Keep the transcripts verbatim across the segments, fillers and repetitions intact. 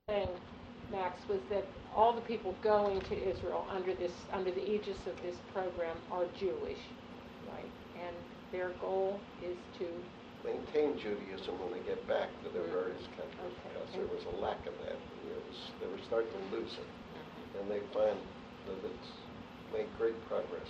Thing, Max, was that all the people going to Israel under this under the aegis of this program are Jewish, right? And their goal is to maintain Judaism when they get back to their mm-hmm. various countries, okay. because and there was a lack of that. It was, they were starting to lose it, mm-hmm. and they find that it's made great progress.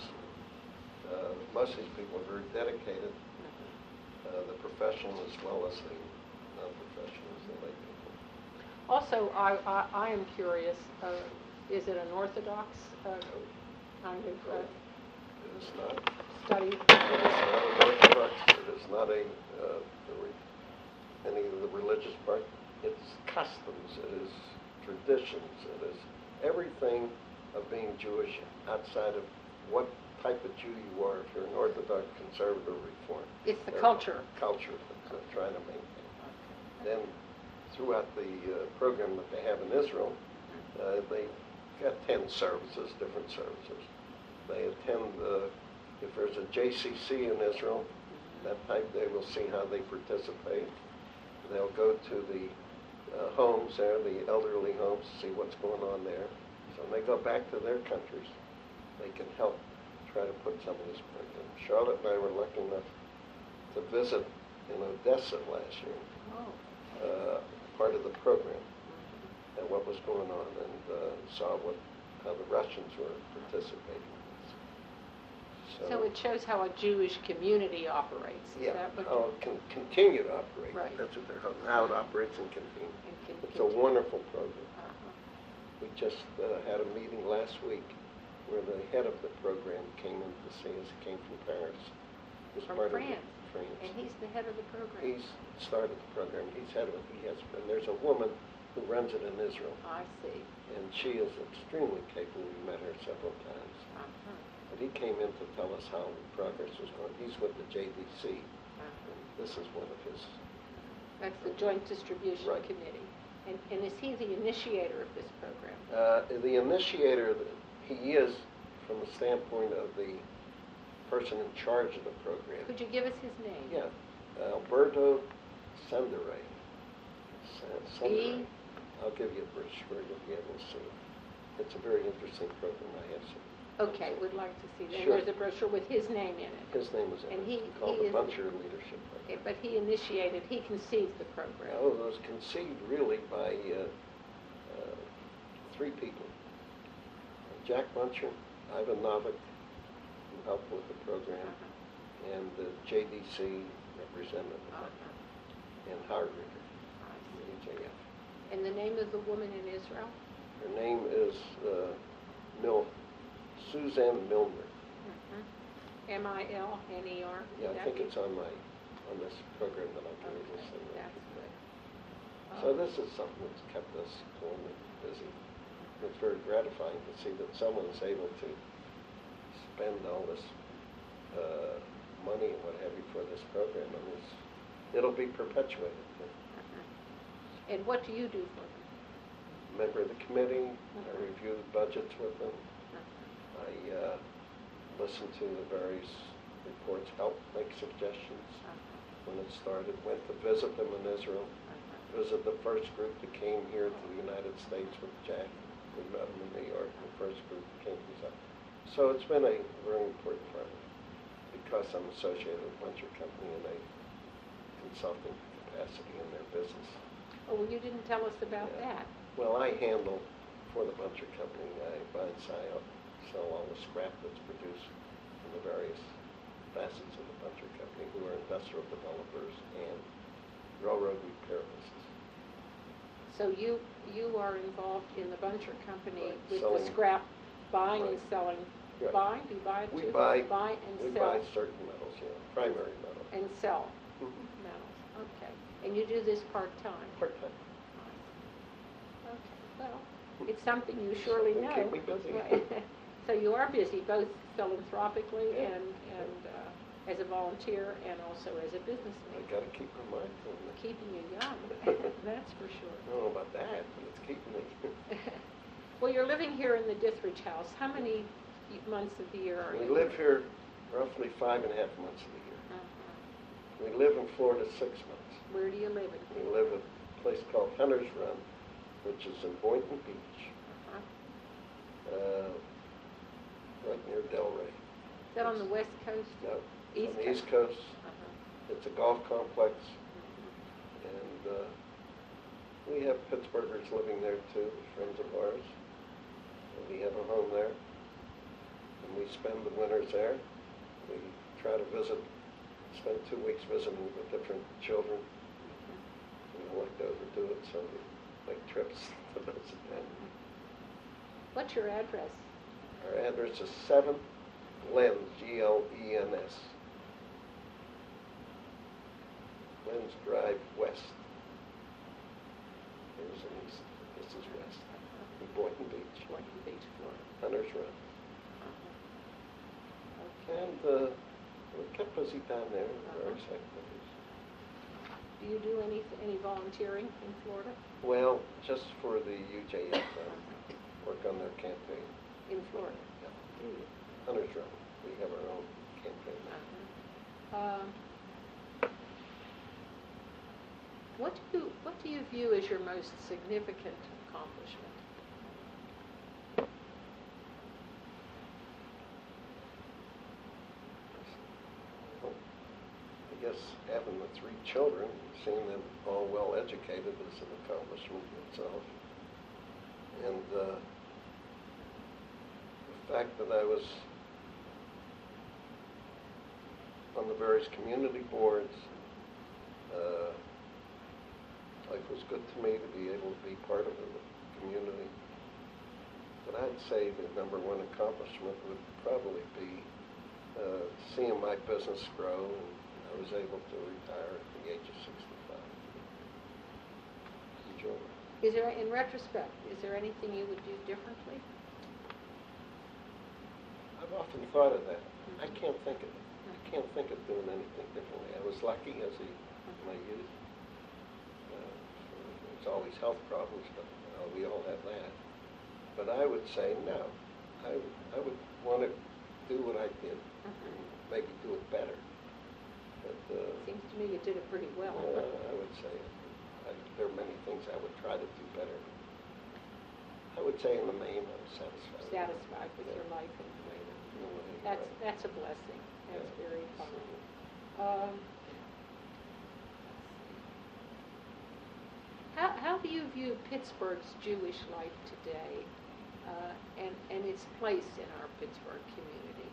Uh, most of these people are very dedicated, mm-hmm. uh, the professional as well as the non-professionals, the lay people. Also, I, I, I am curious, uh, is it an Orthodox uh, kind of uh, it is not. study? It is not an Orthodox, it is not a, uh, the, any of the religious part. It's customs, it is traditions, it is everything of being Jewish outside of what type of Jew you are, if you're an Orthodox, conservative, reform. It's the culture. Culture that they're trying to maintain. Then throughout the uh, program that they have in Israel, uh, they got ten services, different services. They attend, uh, if there's a J C C in Israel, that type, they will see how they participate. They'll go to the uh, homes there, the elderly homes, see what's going on there. So when they go back to their countries, they can help try to put some of this program. Charlotte and I were lucky enough to visit in Odessa last year. Oh. Uh, part of the program and what was going on, and uh, saw what how the Russians were participating in this. So, so it shows how a Jewish community operates. Is yeah, that what how it can continue to operate. Right. That's what they're hoping, how it operates and continue. And can it's continue. a wonderful program. Uh-huh. We just uh, had a meeting last week where the head of the program came in to see us. He came from Paris. He was From part France. Of the, France. And he's the head of the program. He's started the program. He's head of it. He has, and there's a woman who runs it in Israel. I see. And she is extremely capable. We met her several times. Uh-huh. But he came in to tell us how progress was going. He's with the J D C. Uh-huh. And this is one of his. That's the Joint Distribution right. Committee. And, and is he the initiator of this program? Uh, the initiator, he is from the standpoint of the person in charge of the program. Could you give us his name? Yeah, Alberto Sendere. He? I'll give you a brochure, you'll be able to see it. It's a very interesting program. I have some. Okay, we'd like to see that. Sure. There's a brochure with his name in it. His name is in and it. He, it's called he the Buncher Leadership Program. But he initiated, he conceived the program. Oh, it was conceived really by uh, uh, three people. Jack Buncher, Ivan Novik, who helped with the program, uh-huh. and the J D C representative, uh-huh. and Howard Ricker, the E J F. And the name of the woman in Israel? Her name is uh, Mil- Suzanne Milner. Uh-huh. M I L N E R? Yeah, I think it's on my on this program that I'm doing okay. this thing. That's good. So oh. this is something that's kept us going and busy. It's very gratifying to see that someone is able to spend all this uh, money and what have you for this program, and it's, it'll be perpetuated. Uh-huh. And what do you do for them? Member of the committee, uh-huh. I review the budgets with them. Uh-huh. I uh, listen to the various reports, help make suggestions uh-huh. when it started. Went to visit them in Israel. Uh-huh. Visit the first group that came here to the United States with Jack. We met them in New York. The first group came to us. So it's been a very important part of it because I'm associated with Buncher Company in a consulting capacity in their business. Oh, well, you didn't tell us about yeah. that. Well, I handle for the Buncher Company. I buy and sell, sell all the scrap that's produced from the various facets of the Buncher Company, who are industrial developers and railroad repair business. So you you are involved in the Buncher Company right. with selling, the scrap, buying right. and selling. Right. Buying? Do you buy it we too? Buy, buy and we sell. buy certain metals, yeah, primary metal. And sell mm-hmm. metals. Okay. And you do this part-time? Part-time. Okay. Well, it's something you surely so know. Keep me busy. Right. So you are busy, both philanthropically yeah. and, and uh, as a volunteer and also as a businessman. I got to keep my mind on it. Keeping you young, that's for sure. I don't know about that, but it's keeping me. Well, you're living here in the Dithridge house. How many months of the year are we you? We live here roughly five and a half months of the year. Uh-huh. We live in Florida six months. Where do you live? We live at a place called Hunter's Run, which is in Boynton Beach, Uh-huh. uh, right near Delray. Is that on the west coast? No, East on the coast? East Coast. Uh-huh. It's a golf complex, Mhm. and uh, we have Pittsburghers living there too, friends of ours. And we have a home there, and we spend the winters there. We try to visit, spend two weeks visiting with different children. We don't like to overdo it, so we make trips to visit them. What's your address? Our address is seven Glens, G L E N S. Glens Drive West. Here's an east, this is west. In Boynton Beach, Boynton Beach, Florida. Hunter's Run. Uh-huh. Okay. And uh, we kept busy down there with Uh-huh. various activities. Do you do any, any volunteering in Florida? Well, just for the U J F, uh, work on their campaign. In Florida? Yeah. Do you? Hunter's Run. We have our own campaign. Uh-huh. Um, What do you, what do you view as your most significant accomplishment? Well, I guess having the three children, seeing them all well educated is an accomplishment itself. And uh, the fact that I was on the various community boards, uh, life was good to me to be able to be part of the community. But I'd say the number one accomplishment would probably be uh, seeing my business grow, and I was able to retire at the age of sixty-five. Enjoy it. Is there, in retrospect, is there anything you would do differently? I've often thought of that. I can't think of it. I can't think of doing anything differently. I was lucky as a, in my youth. Uh, there's always health problems, but uh, we all have that. But I would say no. I, I would want to do what I did, and maybe do it better. But uh, Seems to me you did it pretty well. uh, I would say I, there are many things I would try to do better. I would say in the main I'm satisfied. Satisfied with Yeah. your life and the way that- In the main, That's, right. that's a blessing. That's Yeah. very So, fine. Um, how, how do you view Pittsburgh's Jewish life today uh, and, and its place in our Pittsburgh community?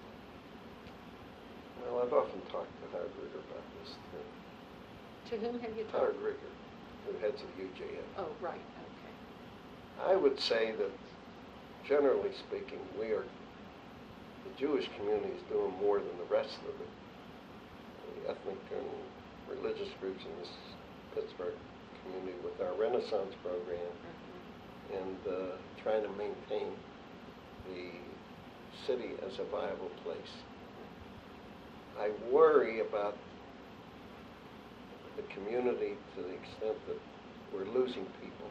Well, I've often talked to Howard Rigger about this too. To whom have you Howard talked? Rigger, who heads of U J F. Oh, right, okay. I would say that, generally speaking, we are, the Jewish community is doing more than the rest of the, the ethnic and religious groups in this Pittsburgh community with our Renaissance program Mhm. and uh, trying to maintain the city as a viable place. I worry about the community to the extent that we're losing people.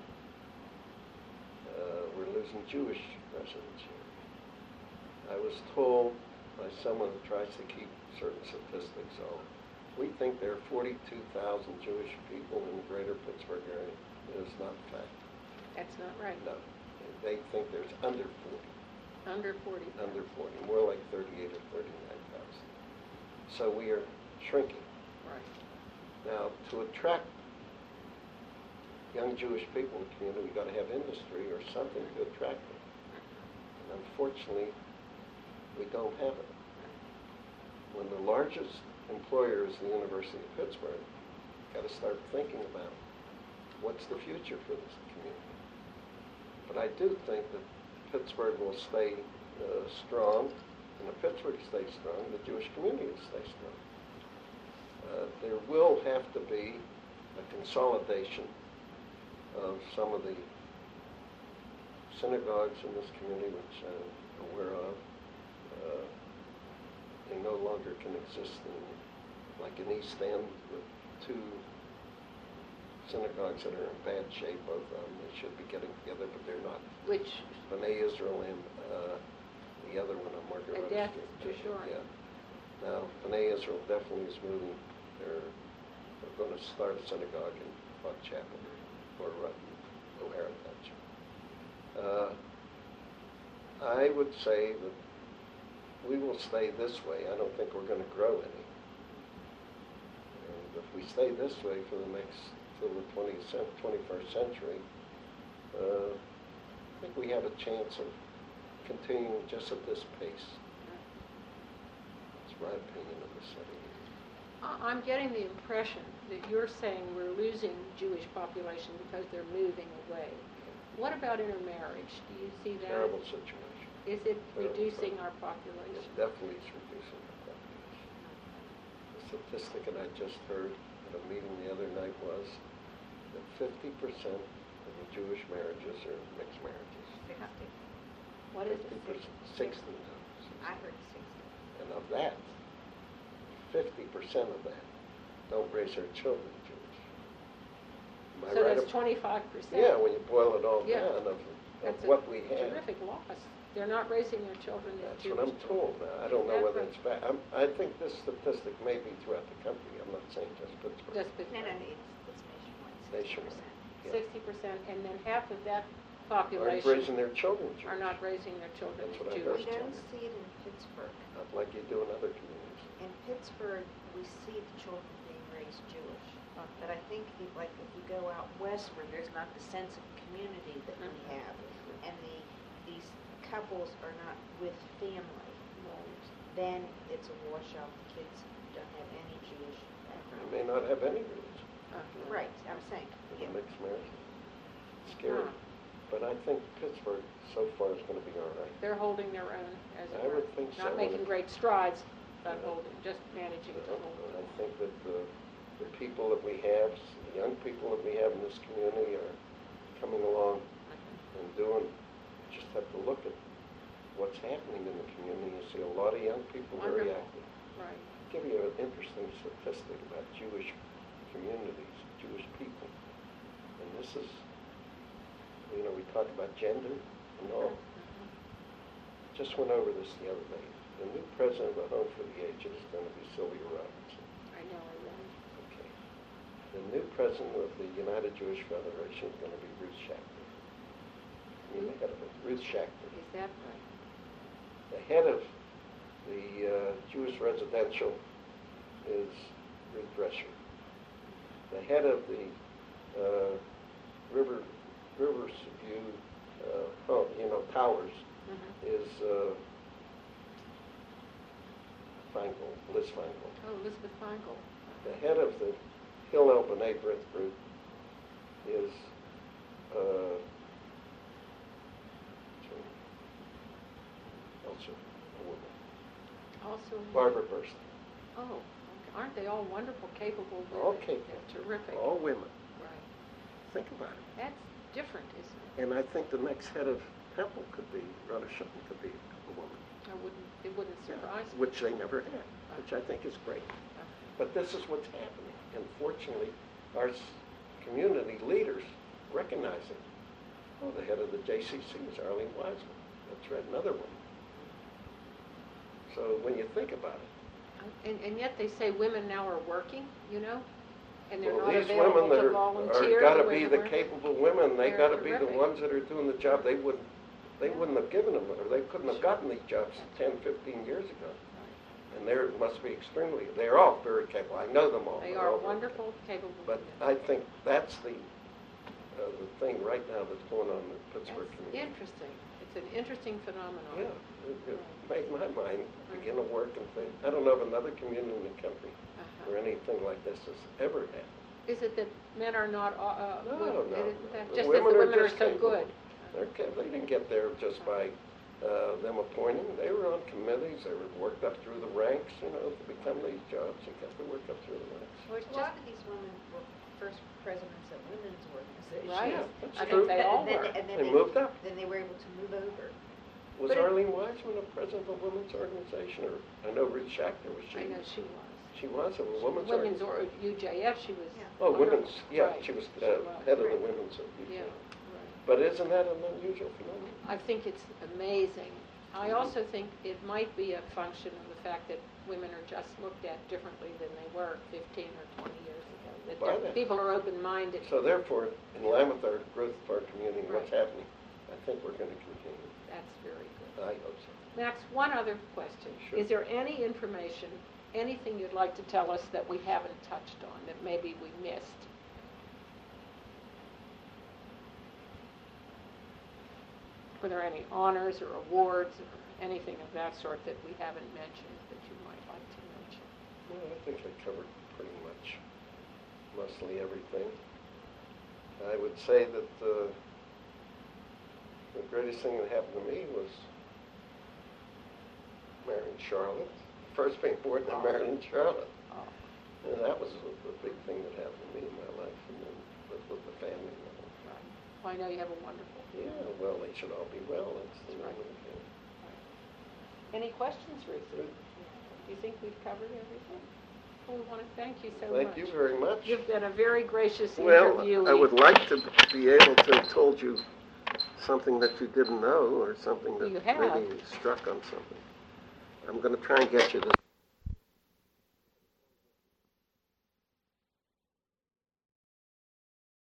Uh, we're losing Jewish residents here. I was told by someone who tries to keep certain statistics, so we think there are forty-two thousand Jewish people in the greater Pittsburgh area. It is not a fact. That's not right. No. They think there's under forty. Under forty. Under forty, more like thirty-eight or thirty-nine thousand. So we are shrinking. Right. Now, to attract young Jewish people in the community, we've got to have industry or something to attract them. And unfortunately, we don't have it. When the largest employer is the University of Pittsburgh, we've got to start thinking about what's the future for this community. But I do think that Pittsburgh will stay uh, strong, and if Pittsburgh stays strong, the Jewish community will stay strong. Uh, there will have to be a consolidation of some of the synagogues in this community, which I'm aware of. Uh, they no longer can exist in, like in East End, with two synagogues that are in bad shape, both of them. They should be getting together, but they're not. Which, B'nai Israel and uh, the other one on Margaret Road Adath Street. Jeshurun. Yeah. Now, B'nai Israel definitely is moving. They're, they're going to start a synagogue in Buck Chapel or uh, heritage. Uh, I would say that we will stay this way. I don't think we're going to grow any. And if we stay this way for the next, till the twentieth, twenty-first century, uh, I think we have a chance of continuing just at this pace. That's my opinion of the city. I- I'm getting the impression that you're saying we're losing Jewish population because they're moving away. What about intermarriage? Do you see that? Terrible situation. Is it Terrible reducing problem. our population? It definitely is reducing the population. The statistic that I just heard at a meeting the other night was that fifty percent of the Jewish marriages are mixed marriages. Sixty. What is fifty it? percent, sixty. I heard sixty. And of that, fifty percent of that don't raise their children Jewish. Am I So right that's ab- twenty-five percent. Yeah, when you boil it all Yeah. down of, of That's a what we have. terrific loss. They're not raising their children as That's Jewish what I'm children. told now. I don't know That's whether right. it's bad. I'm, I think this statistic may be throughout the country. I'm not saying just Pittsburgh. Just No, no, Pittsburgh. it's, it's nationwide. Nationwide. Yeah. Sixty percent, and then half of that Aren't population raising their children Jewish. are not raising their children That's as what I Jewish We heard. don't children. see it in Pittsburgh. Not like you do in other communities. In Pittsburgh, we see the children being raised Jewish. But I think, if, like, if you go out west where there's not the sense of community that we Mhm. have, and the these couples are not with family, then it's a washout. The kids don't have any Jewish You background. may not have any religion. Uh-huh. Right, I'm saying, It's yeah. a mixed marriage. Scary. Huh. But I think Pittsburgh so far is going to be all right. They're holding their own, as it I were. would think so. Not making great strides, but Yeah. holding, just managing to hold. I think that the, the people that we have, the young people that we have in this community are coming along and doing, just have to look at what's happening in the community. You see a lot of young people very Wonderful. active. Right. I'll give you an interesting statistic about Jewish communities, Jewish people. And this is, you know, we talk about gender and all. Mhm. Just went over this the other day. The new president of the Home for the Aged is going to be Sylvia Robinson. I know, I read. Okay. The new president of the United Jewish Federation is going to be Ruth Schachter. I mean, Who? they got a Ruth Schachter. Is that right? The head of the uh, Jewish Residential is Ruth Drescher. The head of the uh, River Riverview, uh, oh, you know, Towers Mhm. is uh, Feingold, Liz Feingold. Oh, Elizabeth Feingold. The head of the Hillel B'nai B'rith group is uh, also a woman, Also. Barbara Burston. Oh, okay. Aren't they all wonderful, capable women? All capable. They're terrific. All women. Right. Think about it. That's different, isn't it? And I think the next head of Temple could be, Rhoda Sutton could be a woman. I wouldn't, it wouldn't surprise me. Which they never had, which I think is great. Uh, But this is what's happening. And fortunately, our s- community leaders recognize it. Oh, the head of the J C C is Arlene Wiseman. That's right, another woman. So when you think about it, And, and yet they say women now are working, you know? And they're well, not these available women that to are, volunteer. are gotta the way be they the were. capable women. They They're gotta be the terrific. ones that are doing the job. They wouldn't, they Yeah. wouldn't have given them, or they couldn't have gotten these jobs ten, fifteen years ago. Right. And they're, must be extremely, they're all very capable. I know them all. They They're are all very wonderful, capable But women. I think that's the, uh, the thing right now that's going on in the Pittsburgh That's community. interesting. It's an interesting phenomenon. Yeah, it, it made my mind begin to work and think, I don't know of another community in the country Uh-huh. where anything like this has ever happened. Is it that men are not, uh, uh, No, women- no, is it no. that- The just that the women are women are just so capable. good? They're, ca- they didn't get there just by uh, them appointing. They were on committees, they were worked up through the ranks, you know, to become these jobs. You got to work up through the ranks. Well, it's A lot just, of these women were first presidents of women's organizations. Right. Yeah, that's I true. think they all And then- were. and then They moved up. Then they were able to move over. Was But it- Arlene Wiseman a president of a women's organization? Or I know Ruth Schachter was she? I know she was. She was a women's Women's organization. or U J F, she was. Yeah. Oh, wonderful. women's, yeah, Right. she was She uh, was. head of the Right. women's. uh, Yeah, right. But isn't that an unusual phenomenon? I think it's amazing I also think it might be a function of the fact that women are just looked at differently than they were fifteen or twenty years ago. That Why they're- not? people are open-minded. So therefore, in line with our growth of our community and what's Right. happening, I think we're going to continue. That's very good. I hope so. Max, one other question. Sure. Is there any information, anything you'd like to tell us that we haven't touched on, that maybe we missed? Were there any honors or awards or anything of that sort that we haven't mentioned that you might like to mention? Well, I think I covered pretty much mostly everything. I would say that uh, the greatest thing that happened to me was marrying Charlotte. First being born and marrying Charlotte. Oh, And that was a, a big thing that happened to me in my life, and then with, with the family. and all. right. Well, I know you have a wonderful Yeah, family. well, they should all be well. That's the That's right. name of the family. Any questions, Ruth? Good. Do you think we've covered everything? Well, we want to thank you so much. Thank you very much. You've been a very gracious Well, interviewee. I would like to be able to have told you something that you didn't know, or something that You have. maybe struck on something. I'm going to try and get you this